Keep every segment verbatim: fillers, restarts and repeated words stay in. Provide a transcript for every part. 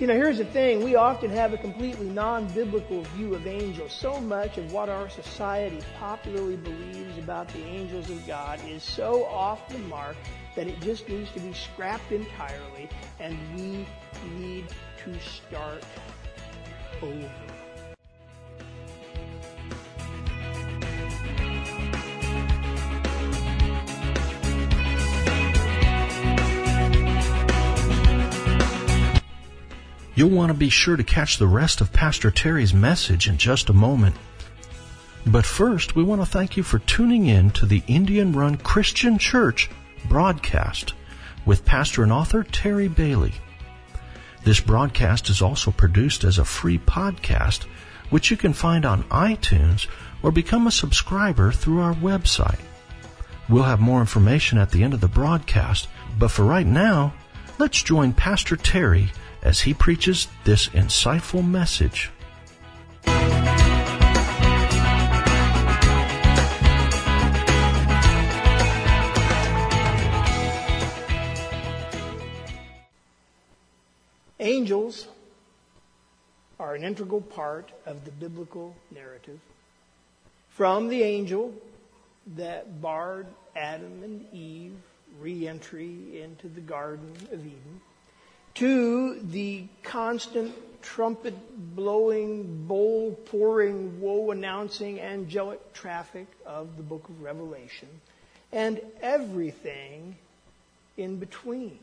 know, here's the thing. We often have a completely non-biblical view of angels. So much of what our society popularly believes about the angels of God is so off the mark that it just needs to be scrapped entirely, and we need to start over. You'll want to be sure to catch the rest of Pastor Terry's message in just a moment. But first, we want to thank you for tuning in to the Indian Run Christian Church broadcast with pastor and author Terry Bailey. This broadcast is also produced as a free podcast, which you can find on iTunes or become a subscriber through our website. We'll have more information at the end of the broadcast, but for right now, let's join Pastor Terry as he preaches this insightful message. Angels are an integral part of the biblical narrative. From the angel that barred Adam and Eve re-entry into the Garden of Eden, to the constant trumpet-blowing, bowl-pouring, woe-announcing angelic traffic of the book of Revelation, and everything in between.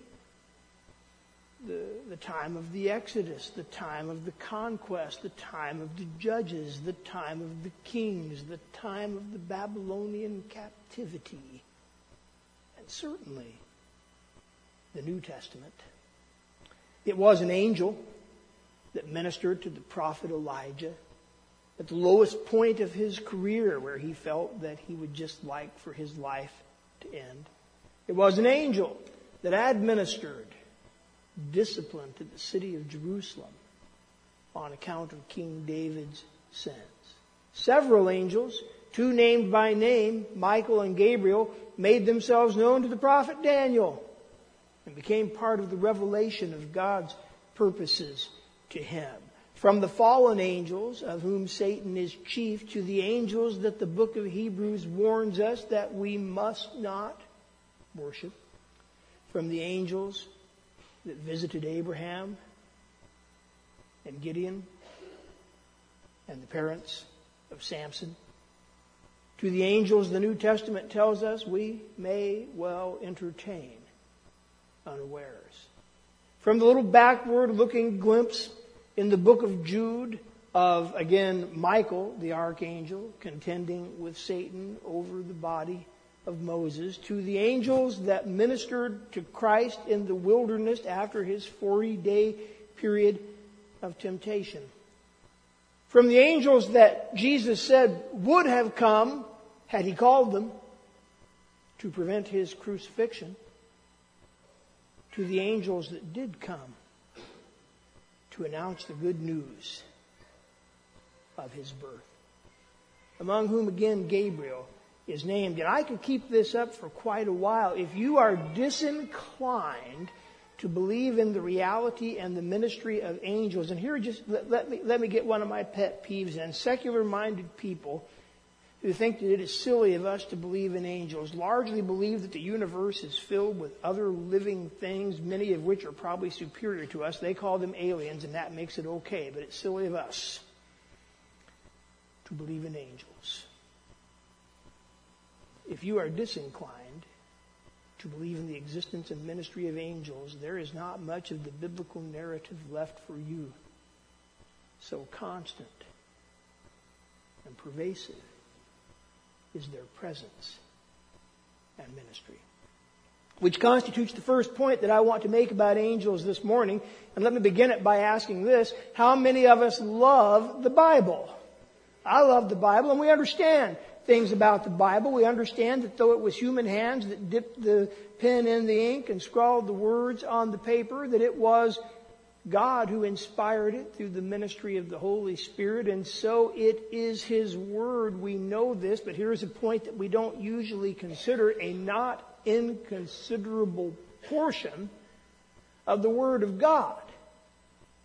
The, the time of the Exodus, the time of the conquest, the time of the judges, the time of the kings, the time of the Babylonian captivity, and certainly the New Testament. It was an angel that ministered to the prophet Elijah at the lowest point of his career, where he felt that he would just like for his life to end. It was an angel that administered discipline to the city of Jerusalem on account of King David's sins. Several angels, two named by name, Michael and Gabriel, made themselves known to the prophet Daniel and became part of the revelation of God's purposes to him. From the fallen angels, of whom Satan is chief, to the angels that the book of Hebrews warns us that we must not worship. From the angels that visited Abraham and Gideon and the parents of Samson, to the angels the New Testament tells us we may well entertain unawares. From the little backward-looking glimpse in the book of Jude of, again, Michael, the archangel, contending with Satan over the body of Moses, to the angels that ministered to Christ in the wilderness after his forty-day period of temptation. From the angels that Jesus said would have come, had he called them, to prevent his crucifixion, to the angels that did come to announce the good news of his birth, among whom again Gabriel is named. And I could keep this up for quite a while. If you are disinclined to believe in the reality and the ministry of angels, and here just let, let me let me get one of my pet peeves in. Secular-minded people who think that it is silly of us to believe in angels largely believe that the universe is filled with other living things, many of which are probably superior to us. They call them aliens, and that makes it okay, but it's silly of us to believe in angels. If you are disinclined to believe in the existence and ministry of angels, there is not much of the biblical narrative left for you. So constant and pervasive is their presence and ministry. Which constitutes the first point that I want to make about angels this morning. And let me begin it by asking this: how many of us love the Bible? I love the Bible, and we understand things about the Bible. We understand that though it was human hands that dipped the pen in the ink and scrawled the words on the paper, that it was God who inspired it through the ministry of the Holy Spirit, and so it is His Word. We know this, but here's a point that we don't usually consider: a not inconsiderable portion of the Word of God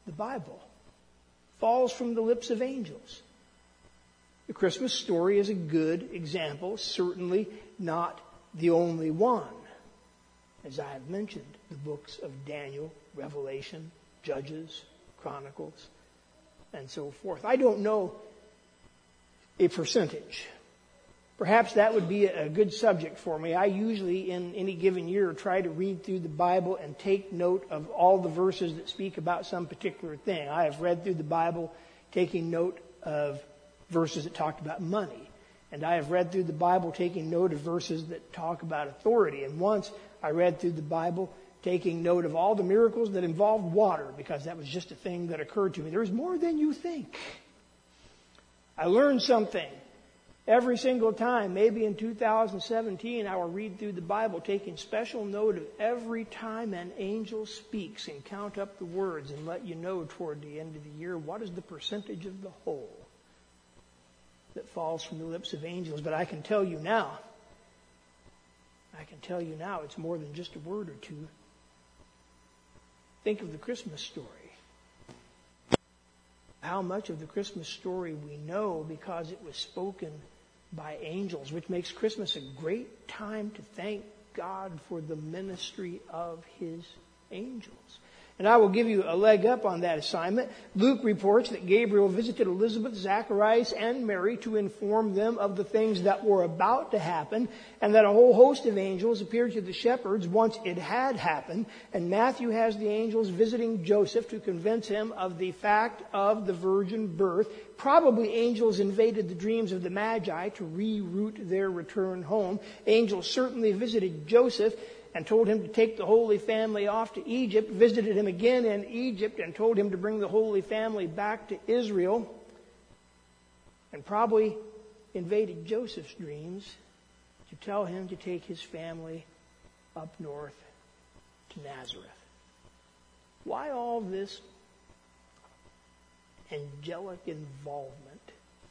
the Bible falls from the lips of angels. The Christmas story is a good example, certainly not the only one. As I have mentioned, the books of Daniel, Revelation, Judges, Chronicles, and so forth. I don't know a percentage. Perhaps that would be a good subject for me. I usually, in any given year, try to read through the Bible and take note of all the verses that speak about some particular thing. I have read through the Bible taking note of verses that talked about money. And I have read through the Bible taking note of verses that talk about authority. And once I read through the Bible taking note of all the miracles that involved water, because that was just a thing that occurred to me. There's more than you think. I learned something every single time. Maybe in two thousand seventeen, I will read through the Bible taking special note of every time an angel speaks and count up the words and let you know toward the end of the year what is the percentage of the whole that falls from the lips of angels. But I can tell you now, I can tell you now it's more than just a word or two. Think of the Christmas story. How much of the Christmas story we know because it was spoken by angels, which makes Christmas a great time to thank God for the ministry of His angels. And I will give you a leg up on that assignment. Luke reports that Gabriel visited Elizabeth, Zacharias, and Mary to inform them of the things that were about to happen, and that a whole host of angels appeared to the shepherds once it had happened. And Matthew has the angels visiting Joseph to convince him of the fact of the virgin birth. Probably angels invaded the dreams of the Magi to reroute their return home. Angels certainly visited Joseph and told him to take the Holy Family off to Egypt, visited him again in Egypt and told him to bring the Holy Family back to Israel, and probably invaded Joseph's dreams to tell him to take his family up north to Nazareth. Why all this angelic involvement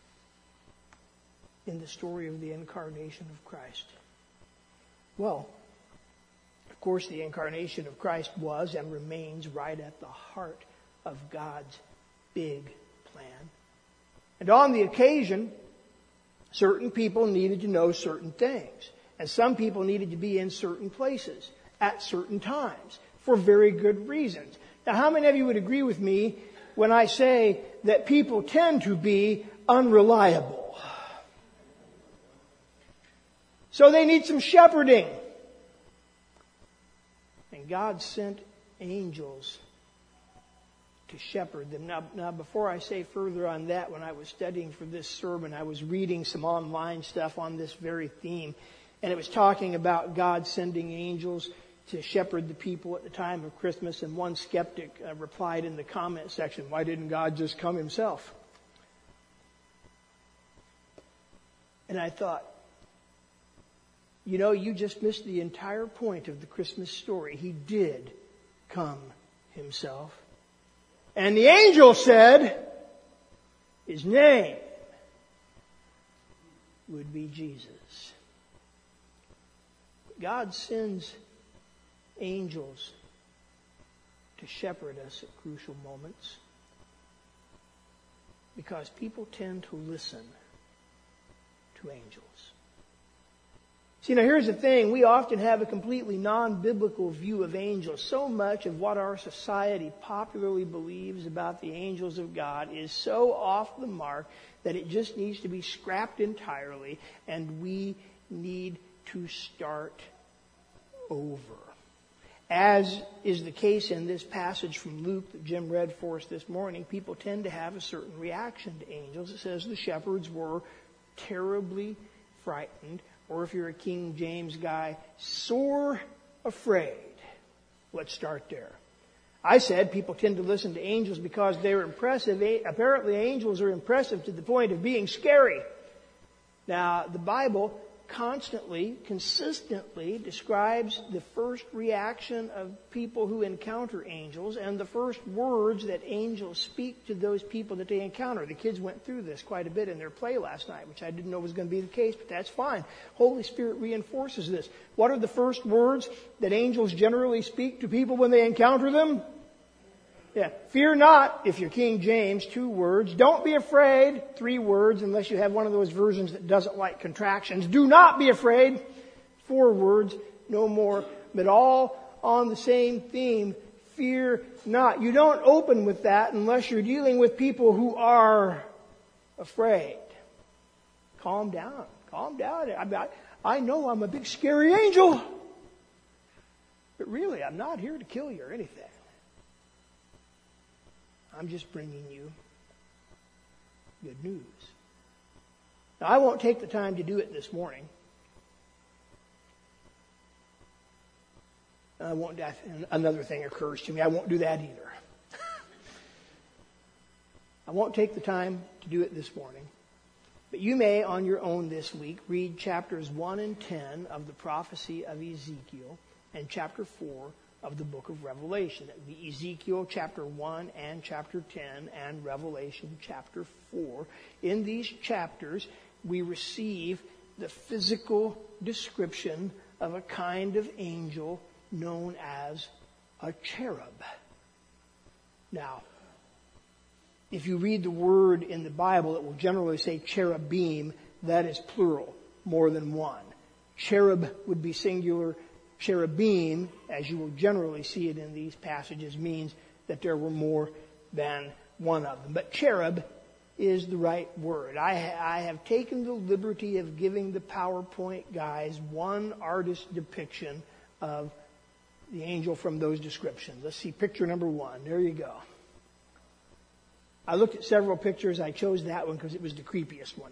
in the story of the incarnation of Christ? Well, of course, the incarnation of Christ was and remains right at the heart of God's big plan. And on the occasion, certain people needed to know certain things. And some people needed to be in certain places at certain times for very good reasons. Now, how many of you would agree with me when I say that people tend to be unreliable? So they need some shepherding. And God sent angels to shepherd them. Now, now, before I say further on that, when I was studying for this sermon, I was reading some online stuff on this very theme. And it was talking about God sending angels to shepherd the people at the time of Christmas. And one skeptic uh, replied in the comment section, why didn't God just come Himself? And I thought, you know, you just missed the entire point of the Christmas story. He did come Himself. And the angel said His name would be Jesus. God sends angels to shepherd us at crucial moments because people tend to listen to angels. See, now here's the thing. We often have a completely non-biblical view of angels. So much of what our society popularly believes about the angels of God is so off the mark that it just needs to be scrapped entirely, and we need to start over. As is the case in this passage from Luke that Jim read for us this morning, people tend to have a certain reaction to angels. It says the shepherds were terribly frightened, or if you're a King James guy, sore afraid. Let's start there. I said people tend to listen to angels because they're impressive. Apparently angels are impressive to the point of being scary. Now, the Bible constantly, consistently describes the first reaction of people who encounter angels and the first words that angels speak to those people that they encounter. The kids went through this quite a bit in their play last night, which I didn't know was going to be the case, but that's fine. Holy Spirit reinforces this. What are the first words that angels generally speak to people when they encounter them? Yeah. Fear not, if you're King James, two words. Don't be afraid, three words, unless you have one of those versions that doesn't like contractions. Do not be afraid, four words, no more, but all on the same theme. Fear not. You don't open with that unless you're dealing with people who are afraid. Calm down. Calm down. I, I know I'm a big scary angel. But really, I'm not here to kill you or anything. I'm just bringing you good news. Now, I won't take the time to do it this morning. I won't. Another thing occurs to me. I won't do that either. I won't take the time to do it this morning. But you may, on your own this week, read chapters one and ten of the prophecy of Ezekiel and chapter four of the book of Revelation. That would be Ezekiel chapter one and chapter ten and Revelation chapter four. In these chapters, we receive the physical description of a kind of angel known as a cherub. Now, if you read the word in the Bible, it will generally say cherubim. That is plural, more than one. Cherub would be singular. Cherubim, as you will generally see it in these passages, means that there were more than one of them. But cherub is the right word. I, ha- I have taken the liberty of giving the PowerPoint guys one artist depiction of the angel from those descriptions. Let's see picture number one. There you go. I looked at several pictures. I chose that one because it was the creepiest one.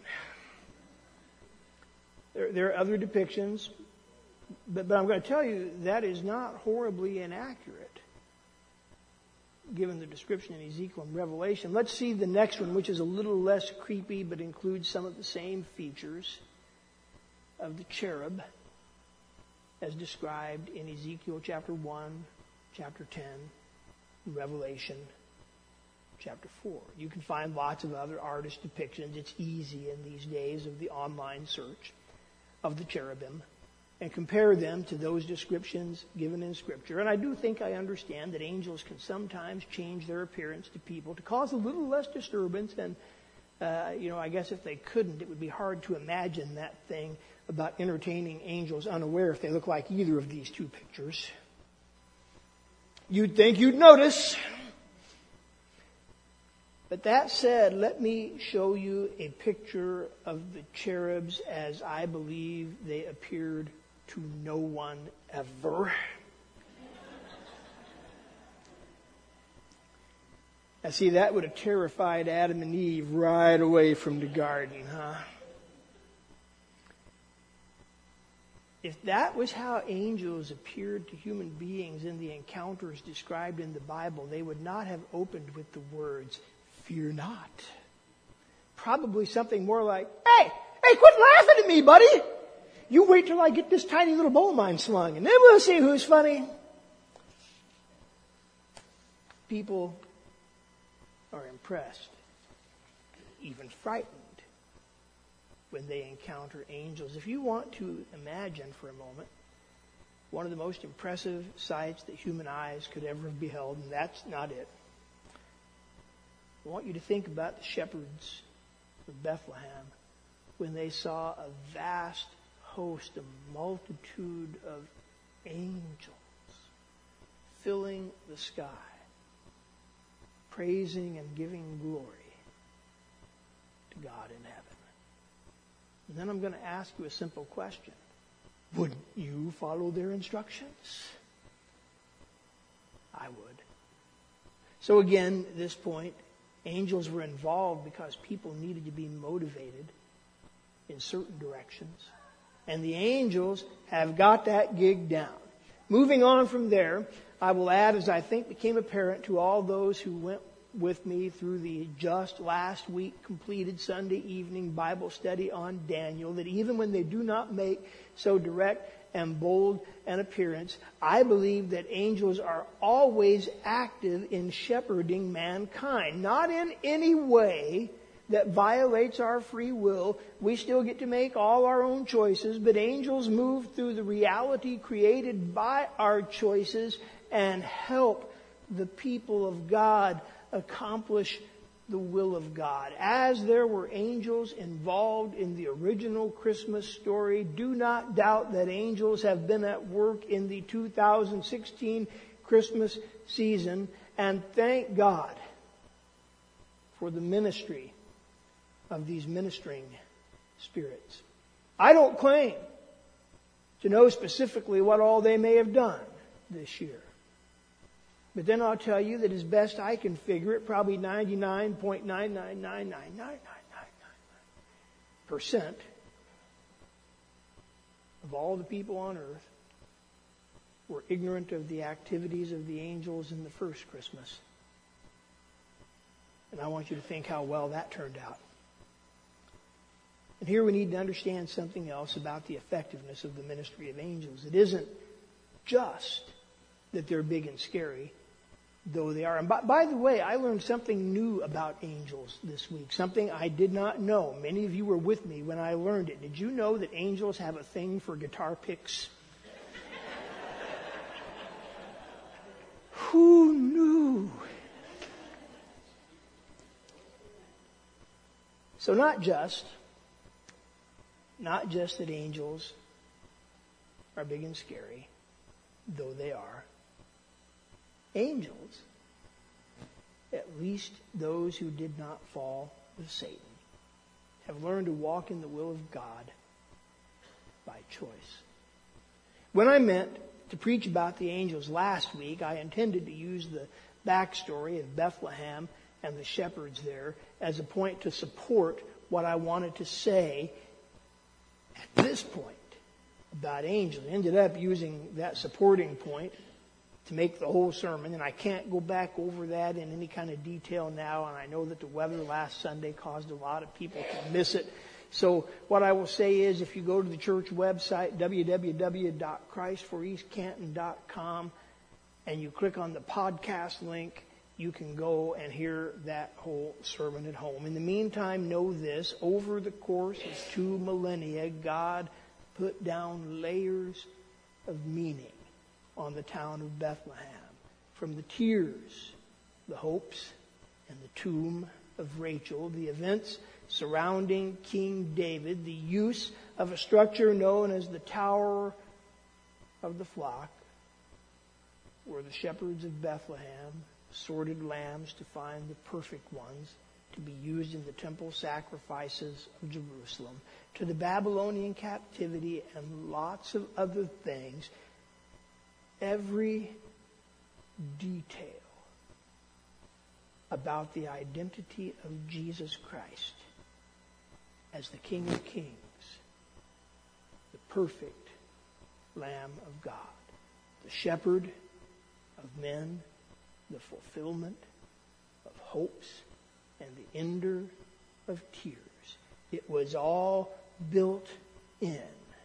There, there are other depictions, but, but I'm going to tell you that is not horribly inaccurate given the description in Ezekiel and Revelation. Let's see the next one, which is a little less creepy but includes some of the same features of the cherub as described in Ezekiel chapter one, chapter ten, and Revelation chapter four. You can find lots of other artist depictions. It's easy in these days of the online search of the cherubim and compare them to those descriptions given in Scripture. And I do think I understand that angels can sometimes change their appearance to people to cause a little less disturbance. And, uh, you know, I guess if they couldn't, it would be hard to imagine that thing about entertaining angels unaware if they look like either of these two pictures. You'd think you'd notice. But that said, let me show you a picture of the cherubs as I believe they appeared to no one ever. I see that would have terrified Adam and Eve right away from the garden, huh? If that was how angels appeared to human beings in the encounters described in the Bible, they would not have opened with the words, "Fear not." Probably something more like, "Hey, hey, quit laughing at me, buddy. You wait till I get this tiny little bow of mine slung, and then we'll see who's funny." People are impressed, even frightened, when they encounter angels. If you want to imagine for a moment one of the most impressive sights that human eyes could ever have beheld, and that's not it. I want you to think about the shepherds of Bethlehem when they saw a vast host, a multitude of angels filling the sky, praising and giving glory to God in heaven. And then I'm going to ask you a simple question. Would you follow their instructions? I would. So again, at this point, angels were involved because people needed to be motivated in certain directions. And the angels have got that gig down. Moving on from there, I will add, as I think became apparent to all those who went with me through the just last week completed Sunday evening Bible study on Daniel, that even when they do not make so direct and bold an appearance, I believe that angels are always active in shepherding mankind. Not in any way that violates our free will. We still get to make all our own choices, but angels move through the reality created by our choices and help the people of God accomplish the will of God. As there were angels involved in the original Christmas story, do not doubt that angels have been at work in the two thousand sixteen Christmas season, and thank God for the ministry of these ministering spirits. I don't claim to know specifically what all they may have done this year. But then I'll tell you that as best I can figure it, probably ninety-nine point nine nine nine nine nine nine nine percent of all the people on earth were ignorant of the activities of the angels in the first Christmas. And I want you to think how well that turned out. And here we need to understand something else about the effectiveness of the ministry of angels. It isn't just that they're big and scary, though they are. And by, by the way, I learned something new about angels this week, something I did not know. Many of you were with me when I learned it. Did you know that angels have a thing for guitar picks? Who knew? So not just, not just that angels are big and scary, though they are. Angels, at least those who did not fall with Satan, have learned to walk in the will of God by choice. When I meant to preach about the angels last week, I intended to use the backstory of Bethlehem and the shepherds there as a point to support what I wanted to say at this point about angels. I ended up using that supporting point to make the whole sermon, and I can't go back over that in any kind of detail now, and I know that the weather last Sunday caused a lot of people to miss it. So what I will say is, if you go to the church website, w w w dot christ for east canton dot com, and you click on the podcast link, you can go and hear that whole sermon at home. In the meantime, know this: over the course of two millennia, God put down layers of meaning on the town of Bethlehem. From the tears, the hopes, and the tomb of Rachel, the events surrounding King David, the use of a structure known as the Tower of the Flock, where the shepherds of Bethlehem sorted lambs to find the perfect ones to be used in the temple sacrifices of Jerusalem, to the Babylonian captivity and lots of other things. Every detail about the identity of Jesus Christ as the King of Kings, the perfect Lamb of God, the shepherd of men, the fulfillment of hopes, and the ender of tears. It was all built in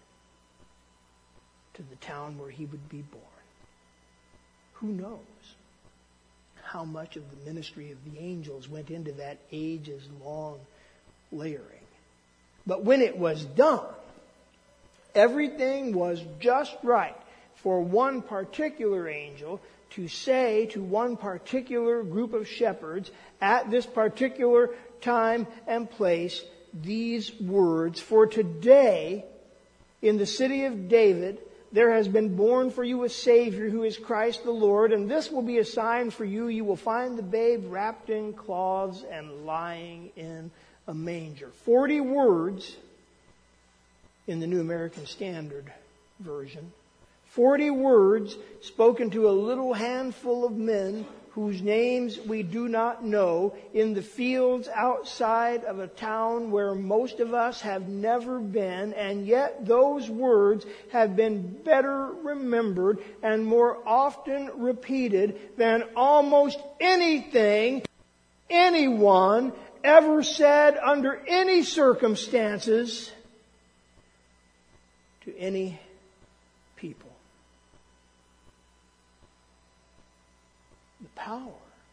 to the town where he would be born. Who knows how much of the ministry of the angels went into that ages-long layering. But when it was done, everything was just right for one particular angel to say to one particular group of shepherds at this particular time and place these words: "For today, in the city of David, there has been born for you a Savior who is Christ the Lord, and this will be a sign for you. You will find the babe wrapped in cloths and lying in a manger." Forty words in the New American Standard Version. Forty words spoken to a little handful of men whose names we do not know, in the fields outside of a town where most of us have never been, and yet those words have been better remembered and more often repeated than almost anything anyone ever said under any circumstances to any people. The power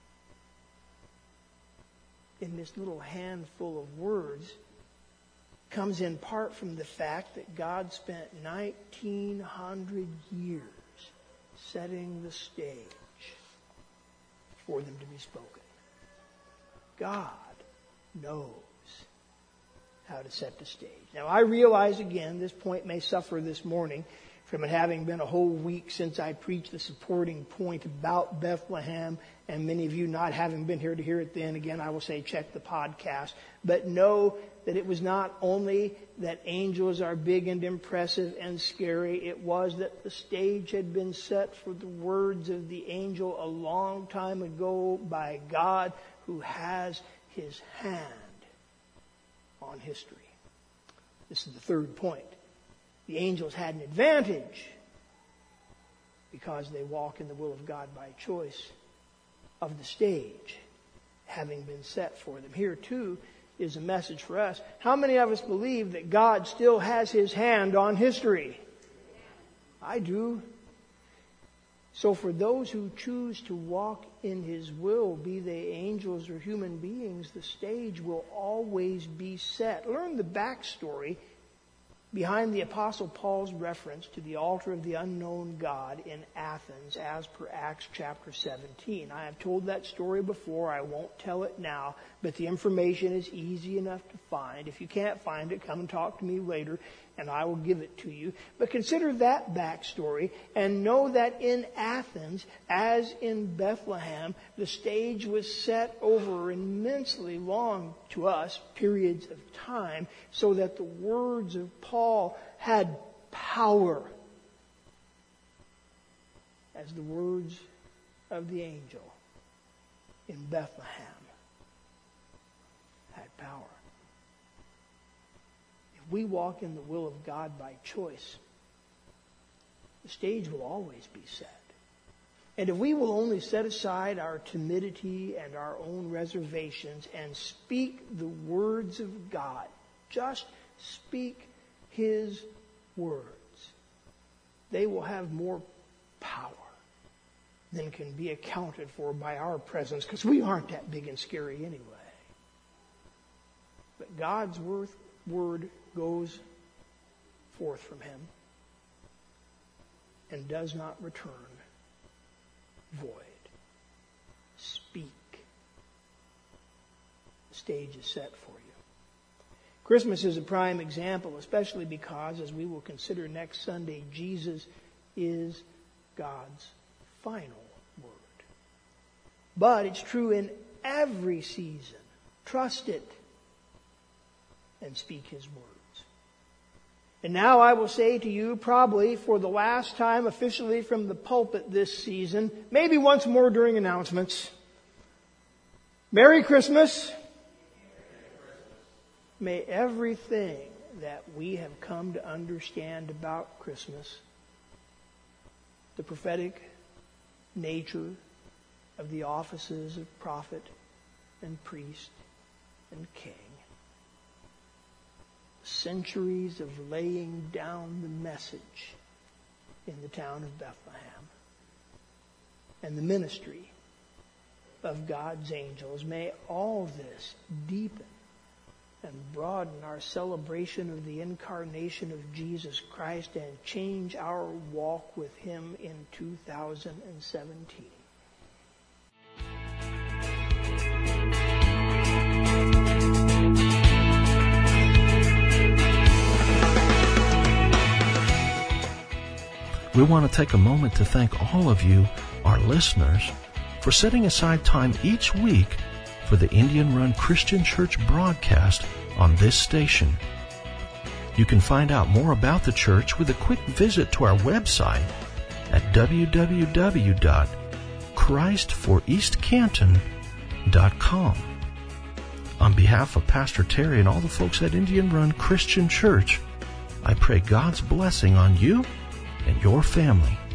in this little handful of words comes in part from the fact that God spent nineteen hundred years setting the stage for them to be spoken. God knows how to set the stage. Now, I realize, again, this point may suffer this morning from it having been a whole week since I preached the supporting point about Bethlehem, and many of you not having been here to hear it then. Again, I will say check the podcast. But know that it was not only that angels are big and impressive and scary. It was that the stage had been set for the words of the angel a long time ago by God, who has his hand on history. This is the third point. The angels had an advantage because they walk in the will of God by choice of the stage having been set for them. Here, too, is a message for us. How many of us believe that God still has his hand on history? I do. So for those who choose to walk in his will, be they angels or human beings, the stage will always be set. Learn the backstory behind the Apostle Paul's reference to the altar of the unknown God in Athens as per Acts chapter seventeen. I have told that story before. I won't tell it now, but the information is easy enough to find. If you can't find it, come and talk to me later and I will give it to you. But consider that backstory and know that in Athens, as in Bethlehem, the stage was set over immensely long, to us, periods of time, so that the words of Paul had power as the words of the angel in Bethlehem had power. If we walk in the will of God by choice, the stage will always be set. And if we will only set aside our timidity and our own reservations and speak the words of God, just speak his words, they will have more power than can be accounted for by our presence, because we aren't that big and scary anyway. But God's word goes forth from him and does not return void. Speak. The stage is set for you. Christmas is a prime example, especially because, as we will consider next Sunday, Jesus is God's final word. But it's true in every season. Trust it and speak his words. And now I will say to you, probably for the last time officially from the pulpit this season, maybe once more during announcements, Merry Christmas. May everything that we have come to understand about Christmas, the prophetic nature of the offices of prophet and priest and king, centuries of laying down the message in the town of Bethlehem, and the ministry of God's angels, may all this deepen and broaden our celebration of the incarnation of Jesus Christ and change our walk with him in two thousand seventeen. We want to take a moment to thank all of you, our listeners, for setting aside time each week for the Indian Run Christian Church broadcast on this station. You can find out more about the church with a quick visit to our website at w w w dot christ for east canton dot com. On behalf of Pastor Terry and all the folks at Indian Run Christian Church, I pray God's blessing on you and your family.